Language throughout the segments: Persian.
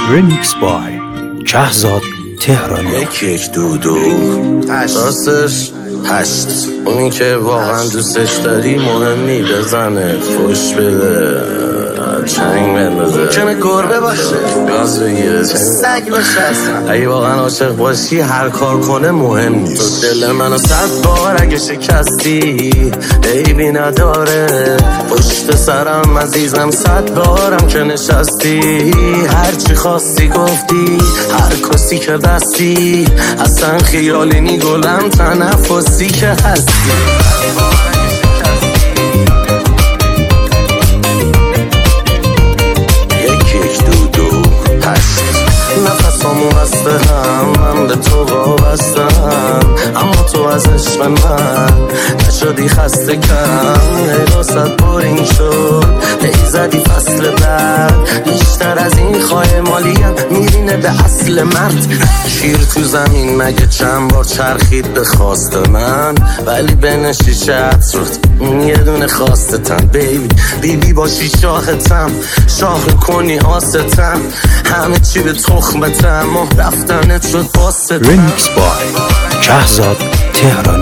رمیکس بای کهزاد تهرانی. 1 1 2 2 راستش 8 اونی که واقعا دوستش داری مهم نی، بزنه فوش بده چنگ بندازه، ممکنه گربه باشه گاز بگیره سگ باشه، اصلا اگه واقعا عاشق باشی هر کار کنه مهم نیست. تو دل منو 100 بار اگه شکستی عیبی نداره، پشت سرم عزیزم 100 بارم که نشستی، هرچی خواستی گفتی، هر کسی که بستی، اصلا خیالی نی گلم تنفسی که هستی. نفسامو بسته هم من به تو وابستم، اما تو از عشق من نشدی خسته کم. حراست بورینگ شد ای زدی فصل بعد، بیشتر از این خواهی مالیم میرینه به اصل مرد. شیر تو زمین مگه چند بار چرخید به خواست من، ولی بین شیشه عطرت یه دونه خواستتم. بیبی باشی شاهتم، شاه کنی آستم، همه چی به تخمتم و رفتنت شد باستم. رمیکس بای کهزاد تهرانی.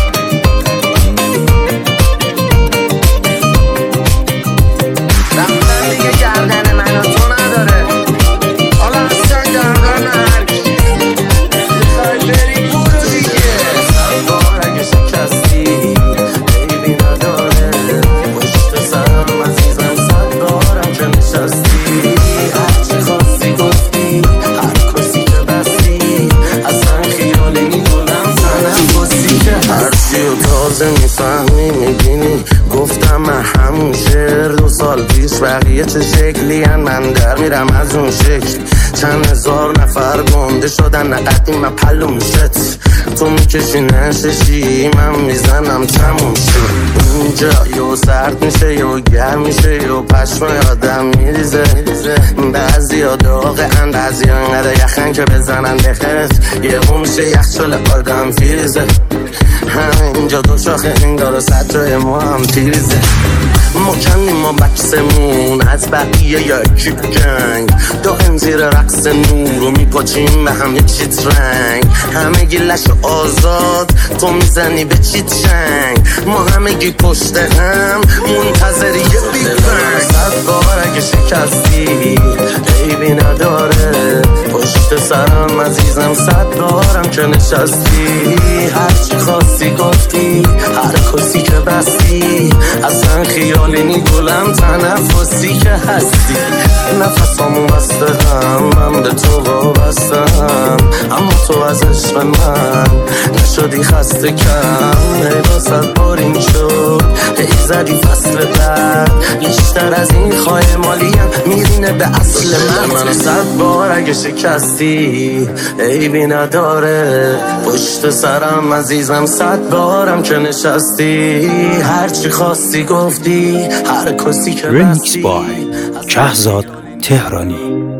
رفتن دیگه گردن من و تو نداره، حالا اصلا گردن هرکی میخوای بری برو دیگه. 100 بار اگه شکستی عیبی نداره، پشت سرم عزیزم 100 بارم که نشستی، هرچی خواستی گفتی، هر کسی که بستی، اصلا خیالی نی گلم تنفسی که هرچی و تازه میفهمی میبینی. گفتم من همون شعر 2 سال پیش بقیه چه شکلی هن، من در میرم از اون شکل. چند هزار نفر گنده شدن نقدیم من پلو میشت، تو میکشی نششی من میزنم تموم شد. اینجا یو سرد میشه یو گرم میشه یو پشم آدم میریزه، بعضی ها داغه ان بعضی ها انقدر یخن که بزنن بخرت، یه هم میشه یخچال آدم فیریزه. اینجا 2 شاخه انگار و 100 جای ما هم تیریزه. ما کنیم ما بکسمون از بقیه یا اکیب گنگ، دایم زیر رقص نور و میپاچیم به هم یک چیت رنگ. همه گیلش آزاد تو میزنی به چیت شنگ، ما همه گی پشت هم منتظری یه بیگ بنگ. 100 بار اگه شکستی عیبی نداره، پشت سرم عزیزم 100 بارم که نشستی، هرچی خواستی گفتی، هر کسی که بستی، اصلا خیالی نی گلم تنفسی که هستی. نفسامو بسته هم من به تو وابستم، اما تو از عشق من نشدی خسته کم. حراست بورینگ شد ای زدی فصل بعد، بیشتر از این خواهی مالیم میرینه به اصل من. 100 بار اگه شکستی عیبی نداره، پشت سرم عزیزم 100 بارم که نشستی، هرچی خواستی گفتی، هر کسی که رمیکس بای کهزاد تهرانی.